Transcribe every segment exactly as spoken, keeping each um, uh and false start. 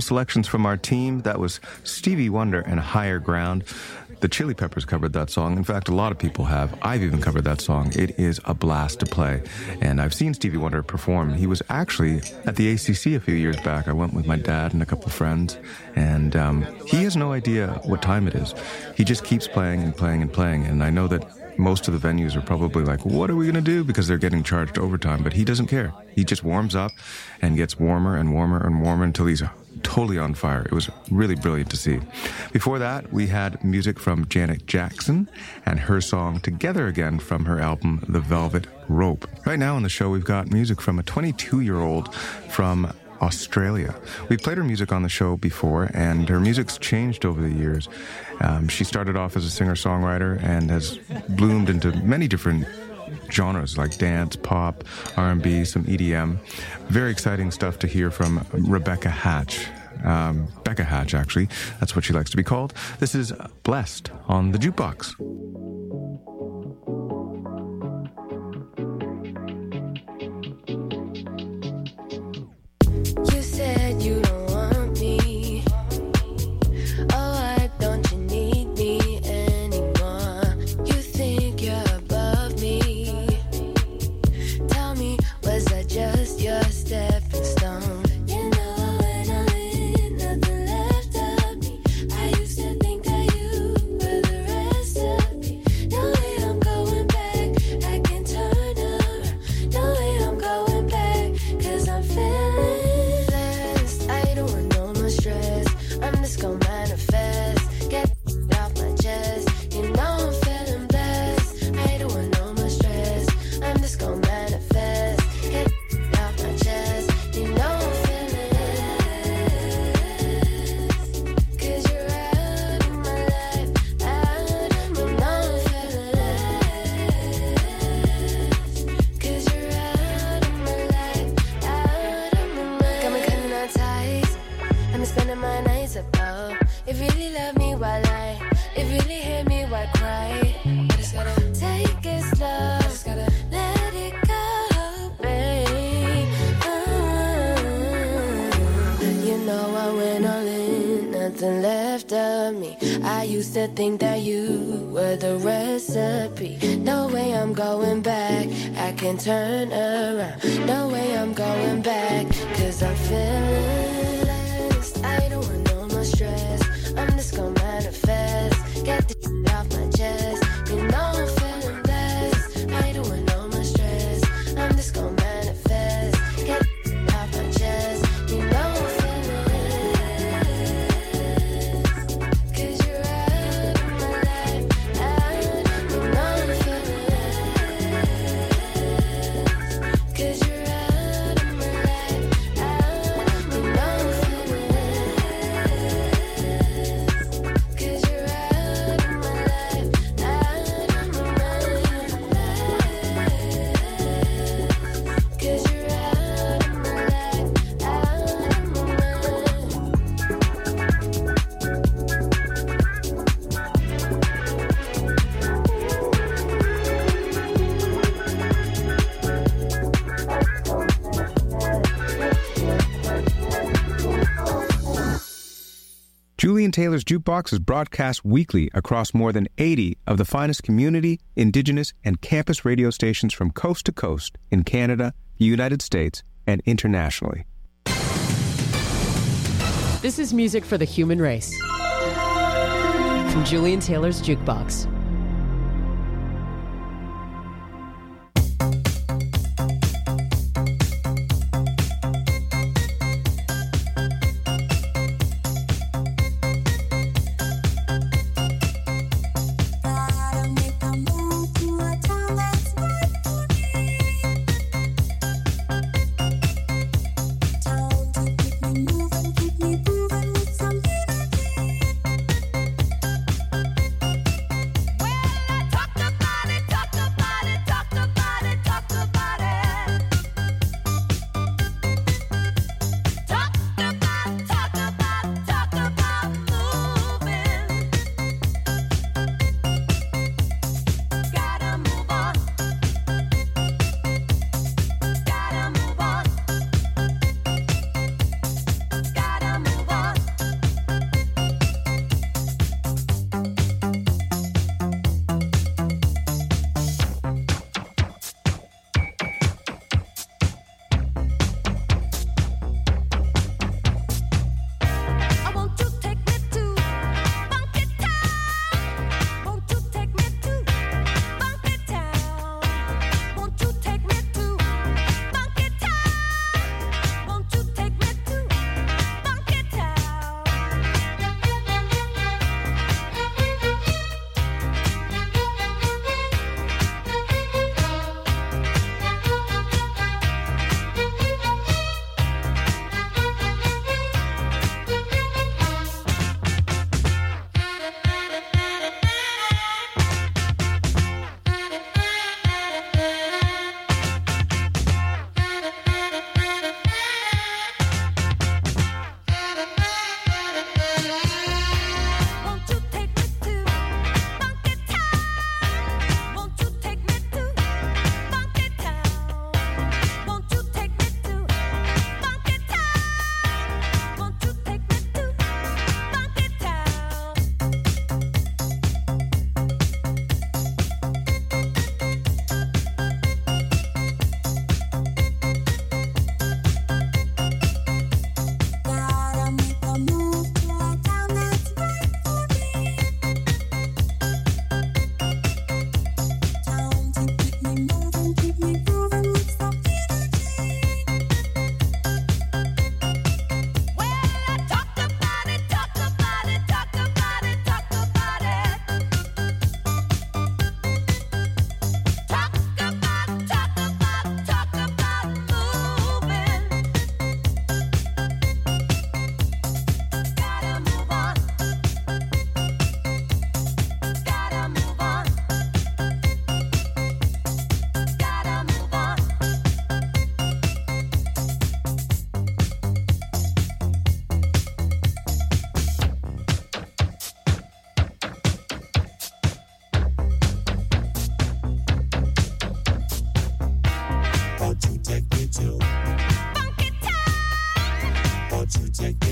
selections from our team. That was Stevie Wonder and Higher Ground. The Chili Peppers covered that song. In fact, a lot of people have. I've even covered that song. It is a blast to play. And I've seen Stevie Wonder perform. He was actually at the A C C a few years back. I went with my dad and a couple of friends. And um, he has no idea what time it is. He just keeps playing and playing and playing. And I know that most of the venues are probably like, what are we going to do? Because they're getting charged overtime. But he doesn't care. He just warms up and gets warmer and warmer and warmer until he's totally on fire. It was really brilliant to see. Before that, we had music from Janet Jackson and her song Together Again from her album The Velvet Rope. Right now on the show, we've got music from a twenty-two-year-old from Australia. We've played her music on the show before, and her music's changed over the years. Um, she started off as a singer-songwriter and has bloomed into many different genres like dance, pop, R and B, some E D M. Very exciting stuff to hear from Rebecca Hatch. Um, Becca Hatch, actually. That's what she likes to be called. This is Blessed on the Jukebox. You said you don't want me. Oh, why don't you need me anymore? You think you're above me. Tell me, was that just your stepping stone? You know when I'm in, nothing left of me. I used to think that you were the rest of me. No way I'm going back, I can turn around. No way I'm going back, cause I'm feeling blessed. I don't want no more stress, I'm just gonna manifest. Get off my chest, you know I'm feeling blessed. I don't want no more stress, I'm just gonna manifest. Get off my chest, you know I'm feeling blessed. Cause you're out of my life, out of my know I'm feeling blessed. Cause you're out of my life, out of my mind. Got me cutting out ties, I'm spending my nights about. If really love me, why lie? If really hate me, why cry? I just gotta take it slow, just gotta let it go, babe. Mm. You know I went all in, nothing left of me. I used to think that you were the recipe. No way I'm going back, I can turn around. No way I'm going back, cause I'm feeling blessed. I don't want no more stress, I'm just gonna manifest. Get the shit off my chest, you know I'm feeling blessed. I don't want no more stress, I'm just gonna manifest. Get the shit off my chest, you know I'm feeling blessed. Cause you're out of my life, out of my know I'm feeling blessed. Cause you're out of my life, out of my know I'm feeling blessed. Cause you're out of my life, out of my mind. Cause you're out of my life, out of my Julian Taylor's Jukebox is broadcast weekly across more than eighty of the finest community, indigenous, and campus radio stations from coast to coast in Canada, the United States, and internationally. This is music for the human race. From Julian Taylor's Jukebox.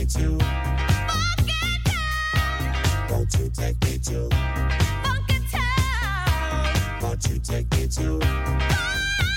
me to Funky Town? Won't you take me to Funky Town? Won't you take me to Funky Town?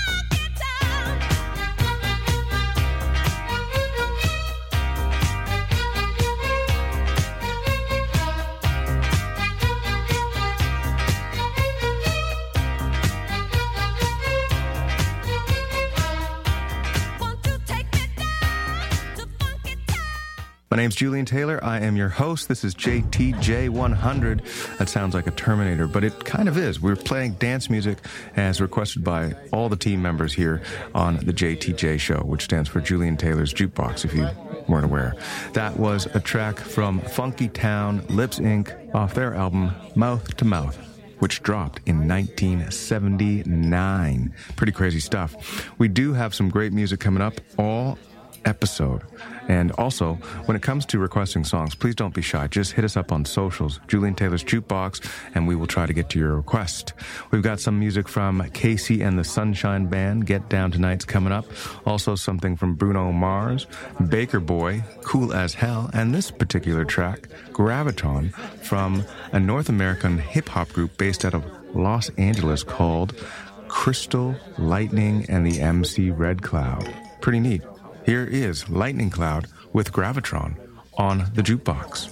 My name's Julian Taylor. I am your host. This is J T J one hundred. That sounds like a Terminator, but it kind of is. We're playing dance music as requested by all the team members here on the J T J show, which stands for Julian Taylor's Jukebox, if you weren't aware. That was a track from Funky Town, Lips Incorporated, off their album Mouth to Mouth, which dropped in nineteen seventy-nine. Pretty crazy stuff. We do have some great music coming up all episode. And also, when it comes to requesting songs, please don't be shy. Just hit us up on socials, Julian Taylor's Jukebox, and we will try to get to your request. We've got some music from Casey and the Sunshine Band, Get Down Tonight's coming up. Also something from Bruno Mars, Baker Boy, Cool as Hell, and this particular track, Gravitron, from a North American hip-hop group based out of Los Angeles called Crystal Lightning and the M C Red Cloud. Pretty neat. Here is Lightning Cloud with Gravitron on the Jukebox.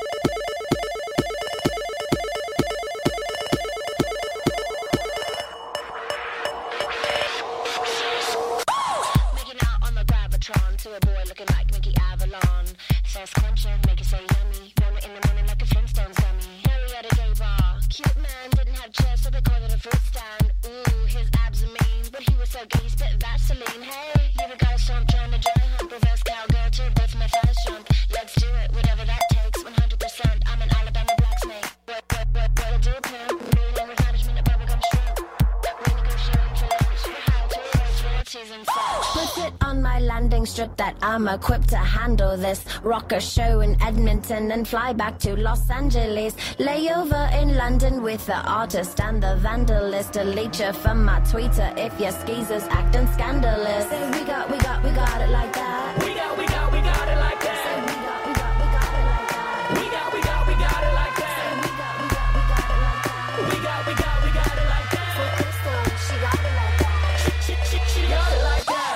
Making out on the Gravitron to a boy looking like Mickey Avalon. Sauce cruncher, make it say yummy. Roll it in the morning like a Flintstones dummy. Now we at a gay bar. Cute man didn't have chairs, so they called it a fruit stand. Ooh, his abs are mean, but he was so gay he spit Vaseline. Hey, you ever got a stomp trying to dry hump? Reverse cowgirl to both my first jump. Let's do it, whatever that takes. one hundred percent, I'm an Alabama blacksmith. What, what, what, what'll do, pimp? Meeting with management at bubblegum shrimp. Renegotiating for lunch, for how to raise royalties and such. Put it on my landing strip that I'm equipped to handle this rocker show in Edmonton and fly back to Los Angeles. Layover in London with the artist and the vandalist. Delete you from my Twitter if your skeezers acting scandalous. Say we got, we got, we got it like that. We got, we got, we got it like that. Say we got, we got, we got it like that. We got, we got, we got it like that. Say we got, we got, we got it like that. We got, we got, we got it like that. For Crystal, she got it like that. She, she, she got it like that.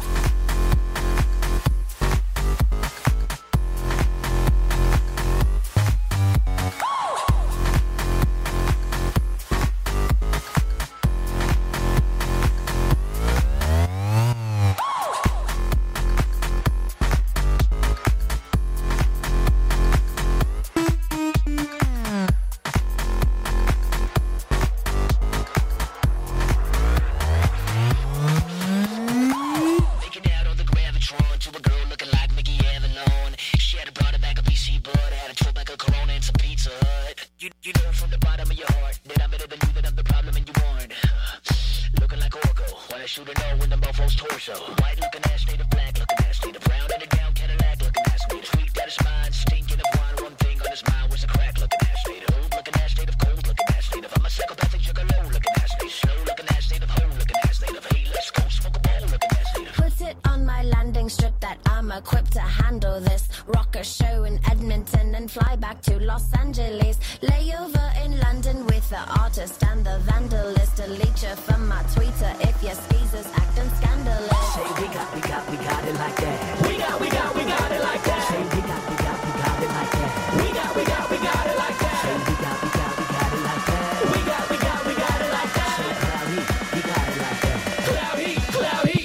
Equipped to handle this rocker show in Edmonton and fly back to Los Angeles. Layover in London with the artist and the vandalist. Delete you from my Twitter if your skeezers acting scandalous. Say we got, we got, we got it like that. We got, we got, we got it like that. Say we got, we got, we got it like that. We got, we got, we got it like that. Say we got, we got, we got it like that. We got, we got, we got it like that. Say cloud heat, we got it like that. Cloud heat, cloud heat.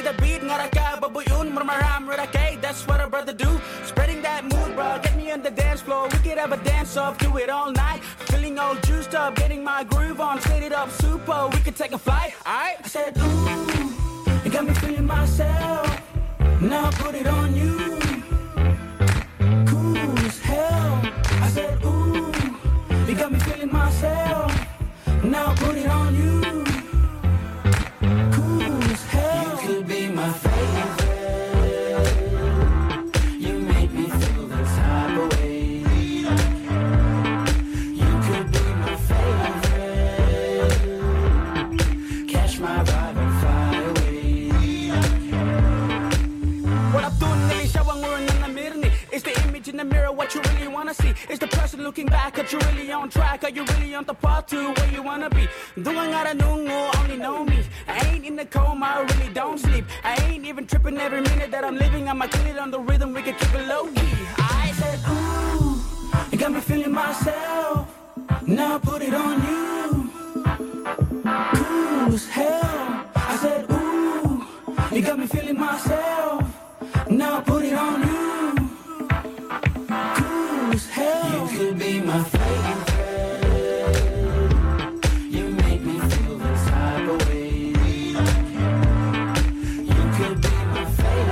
That's what a brother do. Spreading that mood, bro. Get me on the dance. have a dance off, do it all night. Feeling all juiced up, getting my groove on. Set it up super, we could take a flight, alright? I said, ooh, you got me feeling myself. Now put it on you. Cool as hell. I said, ooh, you got me feeling myself. Now put it on you. Cool as hell. You could be my favorite. You make me feel the type of way. You could be my favorite. Catch my vibe and fly away. What I'm doing really showing we're in the mirror. It's the image in the mirror, what you really wanna see. It's the person looking back, are you really on track? Are you really on the path to where you wanna be? Doing out of no, only know me. I ain't in the coma, I really don't sleep. I ain't even tripping every minute that I'm living. I'ma kill it on the rhythm, we can keep it low key. I said, ooh, you got me feeling myself. Now put it on you. Cool as hell. I said, ooh, you got me feeling myself. Now put it on you. Cool as hell. You could be my favorite. You make me feel the type of way. You could be my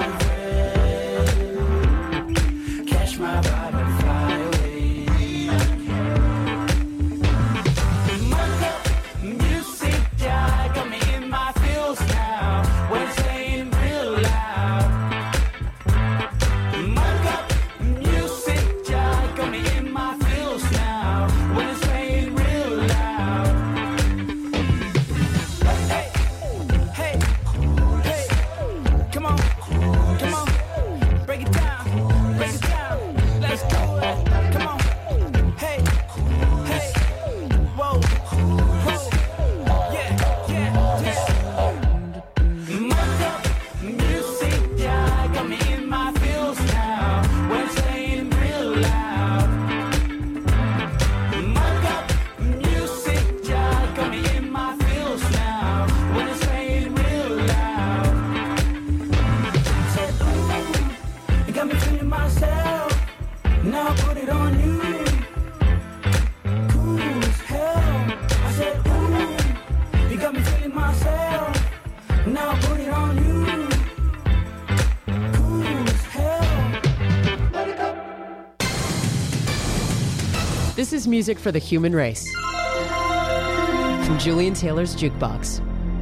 favorite. Catch my vibe and fly away. My cup, music, yeah, got me in my feels now. When it's playing real loud. My cup, music, yeah, got me in my feels now. When it's playing real loud. Hey, hey, hey, come on, come on, break it down, break it down, let's go, come on, hey, hey, whoa, whoa, yeah, yeah, yeah. My cup, music, yeah, got me in my feels now. When it's playing real loud. My cup, music, yeah, got me in my feels now. When it's playing real loud. Said, ooh, you got me feeling myself. Now put it on you. Cool as hell. I said, ooh, you got me feeling myself. Now put it on you. Cool as hell. This is music for the human race. From Julian Taylor's Jukebox.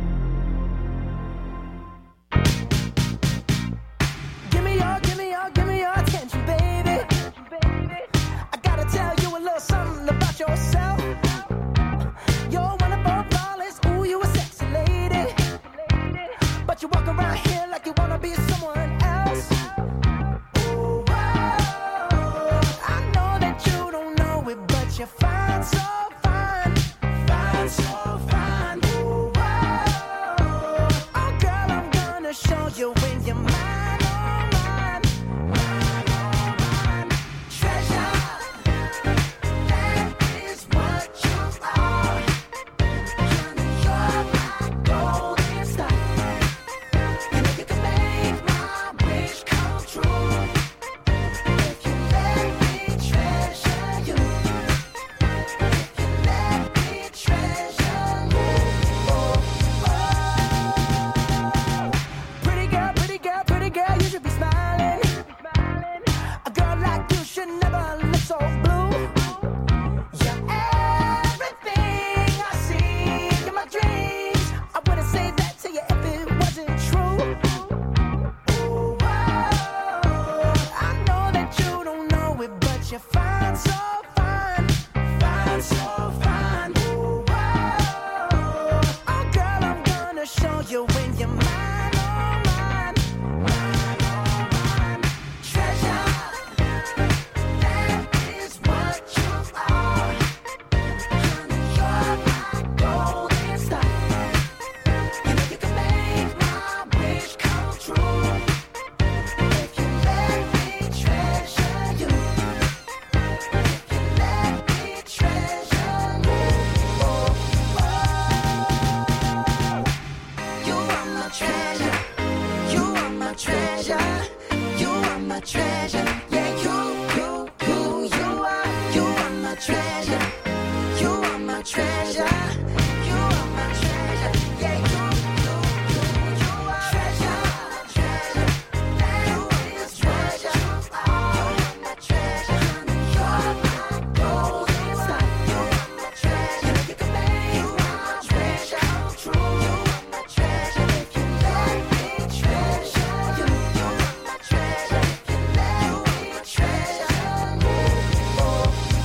Give me your, give me your, give me your attention, baby. I gotta tell you a little something about yourself. You're wonderful, flawless, ooh, you a sexy lady. But you walk around here like you wanna be someone else. Ooh, whoa. I know that you don't know it, but you're fine, so fine, fine, so fine. Ooh, whoa. Oh, girl, I'm gonna show you when you're mine, oh, mine, mine, oh, mine. Treasure, that is what you are. Honey, you're my golden star. And if you can make my wish come true, if you let me treasure you, if you let me treasure you. my treasure. You are my treasure. Yeah, you, you, you, you are treasure, treasure. You are my treasure. You are my treasure. You're my gold. You are my treasure. You can make you are my treasure. True, you are my treasure. If you let me treasure you, you are my treasure. If you let me treasure you, oh, oh.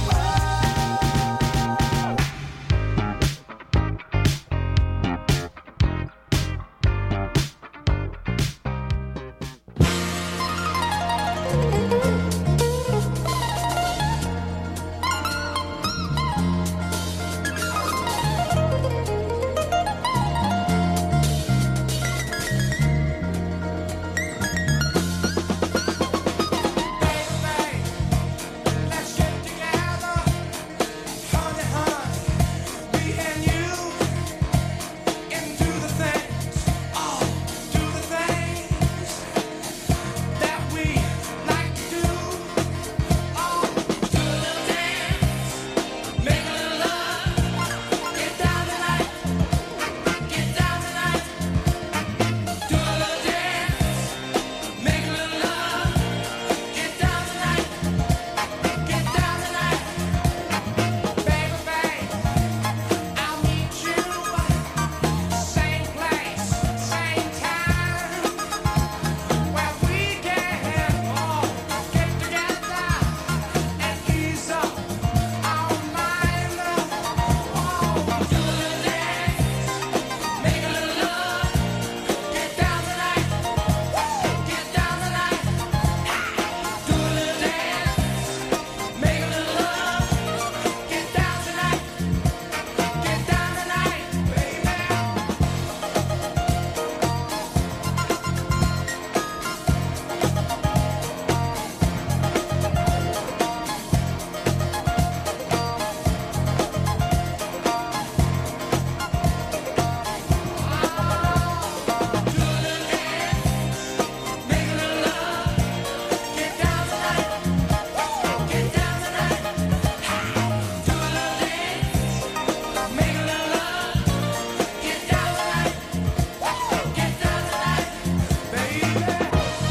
Let's get together, honey, honey, me and you, and do the things, oh, do the things that we like to do, oh, do a little dance, make a little love, get down tonight, get down tonight, do a little dance, make a little love, get down tonight. Get down tonight, baby, baby. I'll meet you, same place, same time, where we can all get together and ease up our mind. Oh, do a little dance, make a little love, get down tonight, get down tonight, do a little dance. Make a little love, get down tonight, get down tonight, baby. Do a little dance, make a little love, get down tonight, get down tonight. Do a little dance, make a little love, get down tonight, get down tonight, baby.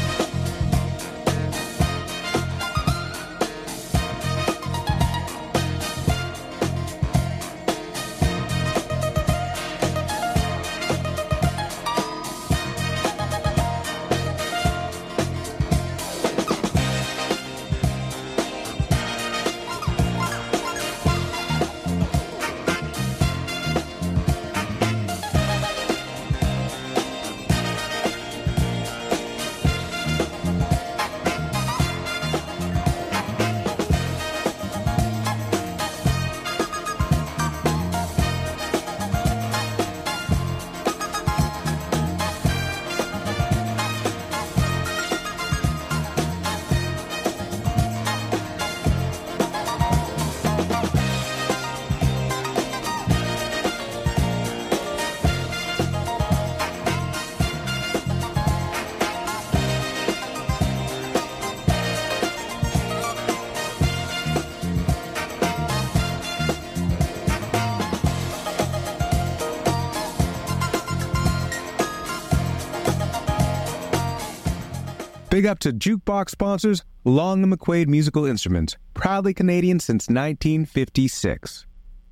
Big up to Jukebox sponsors Long and McQuaid Musical Instruments, proudly Canadian since nineteen fifty-six.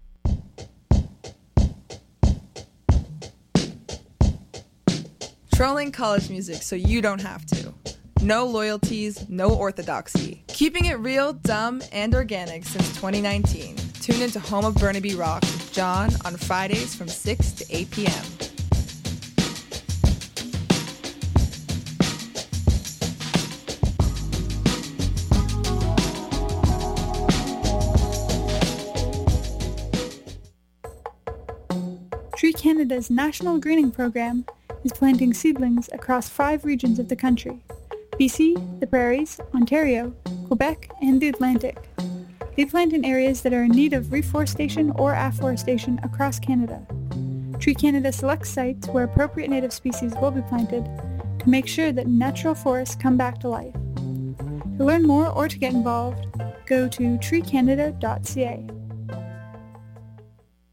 Trolling college music so you don't have to. No loyalties, no orthodoxy. Keeping it real, dumb, and organic since twenty nineteen. Tune into Home of Burnaby Rock with John on Fridays from six to eight p.m. Tree Canada's National Greening Program is planting seedlings across five regions of the country: B C, the Prairies, Ontario, Quebec, and the Atlantic. They plant in areas that are in need of reforestation or afforestation across Canada. Tree Canada selects sites where appropriate native species will be planted to make sure that natural forests come back to life. To learn more or to get involved, go to tree canada dot c a.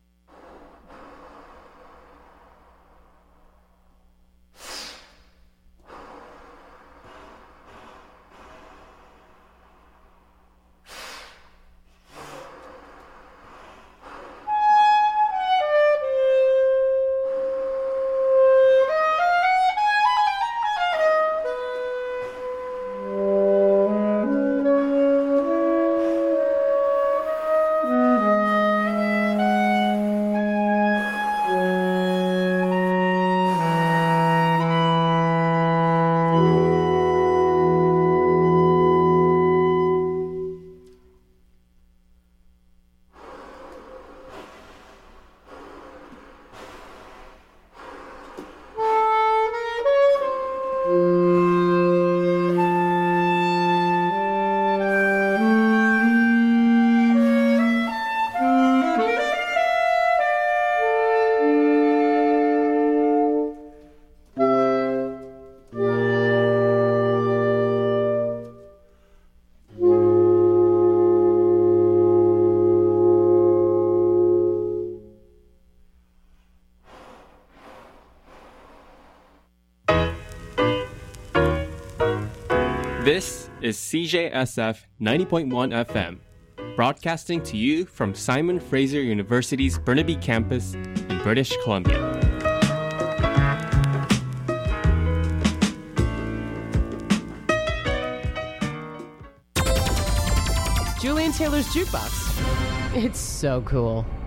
This is C J S F ninety point one F M, broadcasting to you from Simon Fraser University's Burnaby campus in British Columbia. Julian Taylor's Jukebox. It's so cool.